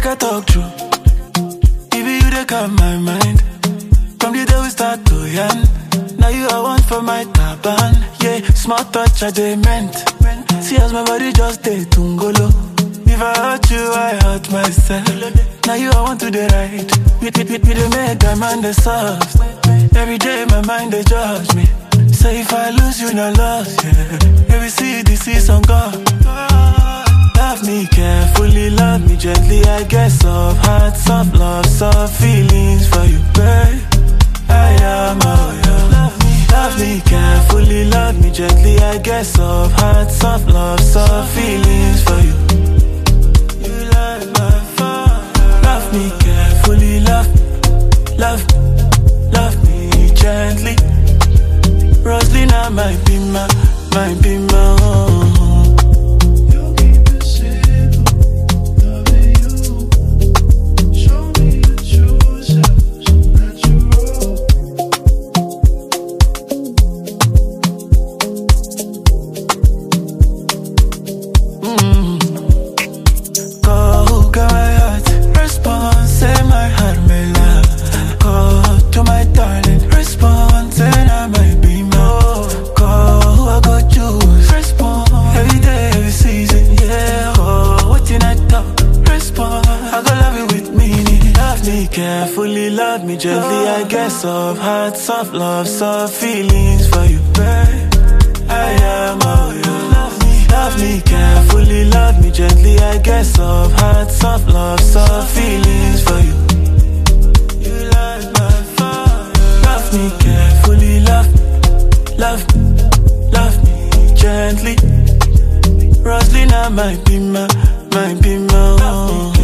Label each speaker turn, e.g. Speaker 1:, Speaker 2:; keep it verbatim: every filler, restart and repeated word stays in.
Speaker 1: I talk true. If you they come my mind, from the day we start to yarn. Now you are one for my taban. Yeah, small touch I they meant. See as my body just stay tungolo. If I hurt you, I hurt myself. Now you I want to the right. We, we, we, we the make a man the soft. Every day my mind they judge me. Say if I lose you, no loss, yeah. Every see this is on God. Love me carefully, love me gently. I get soft heart, soft love, soft feelings for you, babe. I am all yours. Love me, love me carefully, love me gently. I get soft heart, soft love, soft feelings for you. You like my fire. Love me carefully, love, love, love me gently. Roslina might be my, might be my own.
Speaker 2: You keep it simple, loving you. Show me your true self, so natural.
Speaker 1: Mm. Go, girl, my heart. Response, say my heart may love. Go to my darling. Response, say I might be my. Go, I got choose. Response, every day, every season. Yeah, go, what you not talk. Response, I go love you with meaning. Love me carefully, love me gently. I get soft heart, soft love, soft feelings for you, babe. I am all yours. Love me, love me carefully, love me gently. I get soft heart, soft love, soft feelings for you. You like my fire. Love me carefully, love, love, love me gently. Roslina might be my, might be my own.